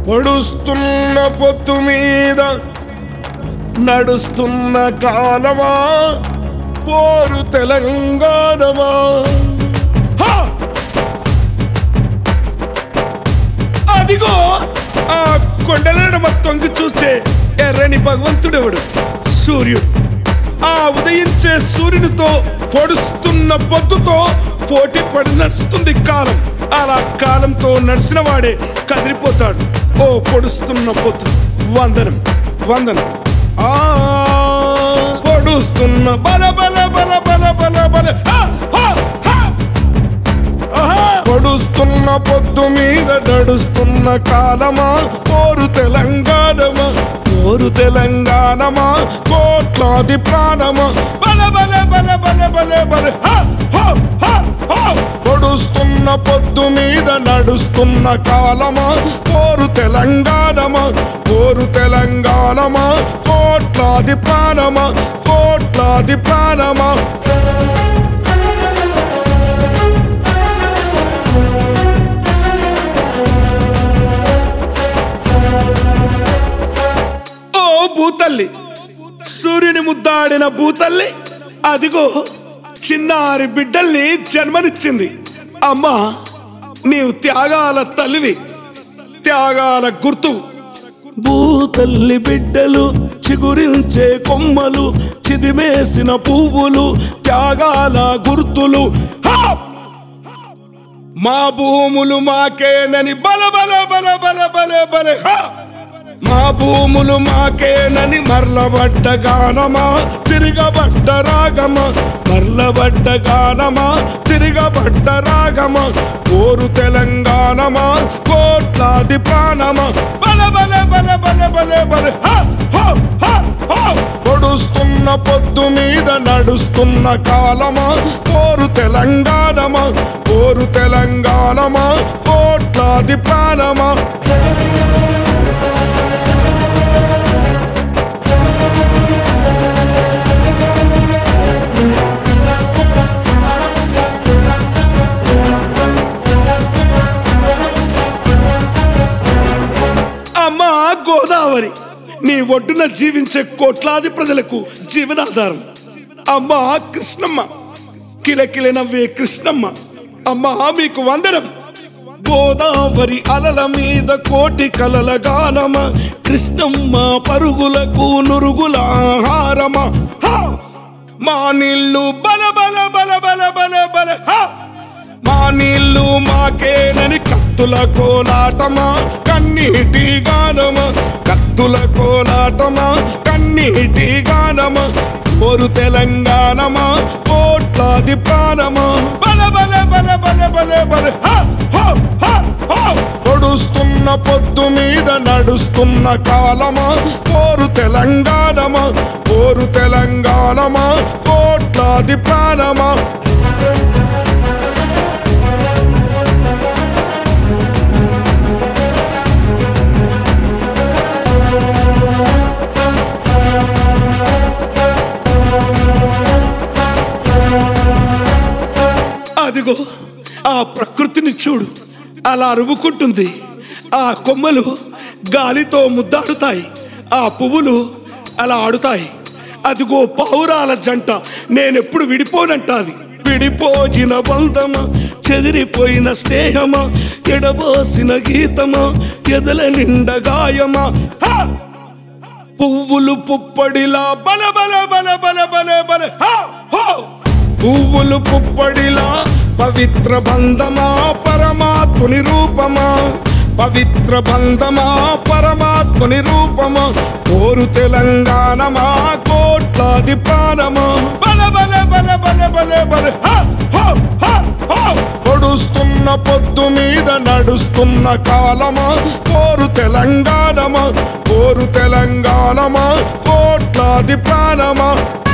పొడుస్తున్న పొత్తు మీద నడుస్తున్న కాలమా పోరు తెలంగాణమా. అదిగో ఆ కొండలనమ తొంగి చూచే ఎర్రని భగవంతుడెవడు? సూర్యుడు. ఆ ఉదయించే సూర్యునితో పొడుస్తున్న పొద్దుతో పోటీ పడి నడుస్తుంది కాలం. అలా కాలంతో నడిచిన వాడే కదిలిపోతాడు. ఓ పొడుస్తున్న పొద్దు వందనం వందనం. పొడుస్తున్న బల బల బల బల బల బల పొడుస్తున్న పొద్దు మీద నడుస్తున్న కాలమా పోరు తెలంగాణమా. పోరు తెలంగాణమా కోట్లాది ప్రాణమా. బల బల బల బల బల బల. పొడుస్తున్న పొద్దు మీద నడుస్తున్న కాలమా పోరు తెలంగాణమా. పోరు తెలంగాణమా కోట్లాది ప్రాణమా. కోట్లాది ప్రాణమా. భూతల్లి, సూర్యుని ముద్దాడిన భూతల్లి అదిగో చిన్నారి బిడ్డల్ని జన్మనిచ్చింది. అమ్మా, నీవు త్యాగాల తల్లివి, త్యాగాల గుర్తు. భూతల్లి బిడ్డలు చిగురించే కొమ్మలు, చిదిమేసిన పువ్వులు, త్యాగాల గుర్తులు. మా భూములు మాకేనని బల బల బల బల బల బల. మా భూములు మాకేనని మర్లబడ్డ గానమా తిరగబడ్డ రాగమా. మర్లబడ్డ గానమా తిరగబడ్డ రాగమా. పోరు తెలంగాణమా కోట్లాది ప్రాణమా. బల బల బల బల బల బల. పొడుస్తున్న పొద్దు మీద నడుస్తున్న కాలమా పోరు తెలంగాణమా. పోరు తెలంగాణమా కోట్లాది ప్రాణమా. అమ్మా గోదావరి, నీ ఒడ్డున జీవించే కోట్లాది ప్రజలకు జీవనాధారం. అమ్మా కృష్ణమ్మ, కిలకిల నవ్వే కృష్ణమ్మ, అమ్మా మీకు వందనం. గోదావరి అలల మీద కోటి కలల గానమా. కృష్ణమ్మ పరుగులకు నురుగుల ఆహారమా. మా నీళ్ళు బల బల బల బల బల బల. మా నీళ్ళు మాకేనని కత్తుల కోలాటమా కన్నీటి గానమా. కత్తుల కోలాటమా కన్నీటి గానమా. పోరు తెలంగాణమా కోట్లాది ప్రాణమా. బల బల బల బల బల బల. పొడుస్తున్న పొద్దు మీద నడుస్తున్న కాలమా పోరు తెలంగాణమా. పోరు తెలంగాణమా కోట్లాది ప్రాణమా. అదిగో ఆ ప్రకృతిని చూడు, అలా అరుముకుంటుంది. ఆ కొమ్మలు గాలితో ముద్దాడుతాయి, ఆ పువ్వులు అలా ఆడుతాయి. అదిగో పావురాల జంట నేనెప్పుడు విడిపోనంటాది. విడిపోయిన బంధమా, చెదిరిపోయిన స్నేహమా, ఎడబోసిన గీతమా, ఎదల నిండ గాయమా. పువ్వులు పుప్పడిలా బల బల బల బల బల బల. పువ్వులు పుప్పడిలా పవిత్ర బంధమా పరమాత్ముని రూపమా. పవిత్ర బంధమా పరమాత్ముని రూపమా. పోరు తెలంగాణమా కోట్లాది ప్రాణమా. బల బల బల బల బల బల. పొడుస్తున్న పొద్దు మీద నడుస్తున్న కాలమా పోరు తెలంగాణమా. పోరు తెలంగాణమా కోట్లాది ప్రాణమా.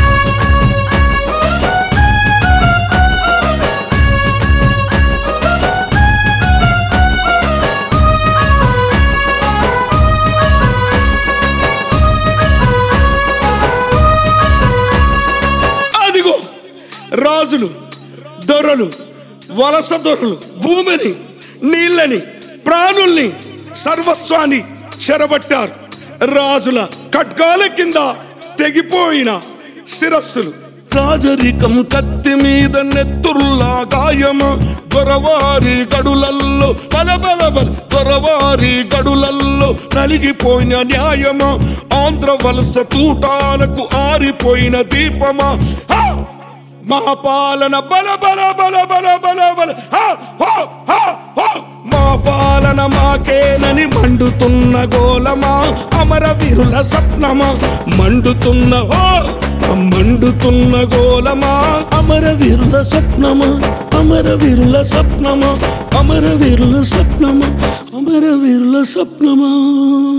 రాజులు, దొరలు, వలస దొరలు భూమిని, నీళ్ళని, ప్రాణుల్ని సర్వస్వాన్ని చెరబట్టారు. రాజుల ఖడ్గాల కింద తెగిపోయిన శిరస్సులు. రాజరికం కత్తి మీద నెత్తుర్లా గాయమా, దొరవారి గడులల్లో బలబలబల దొరవారి గడులల్లో నలిగిపోయిన న్యాయమా, ఆంధ్ర వలస తూటాలకు ఆరిపోయిన దీపమా, మా పాలన బల బల బల బల బల బల మా పాలన మాకేనని మండుతున్న గోలమా, అమరవీరుల స్వప్నమా మండుతున్న మండుతున్న గోలమా, అమరవీరుల స్వప్నమా, అమరవీరుల స్వప్నమా, అమరవీరుల స్వప్నమా, అమరవీరుల స్వప్నమా.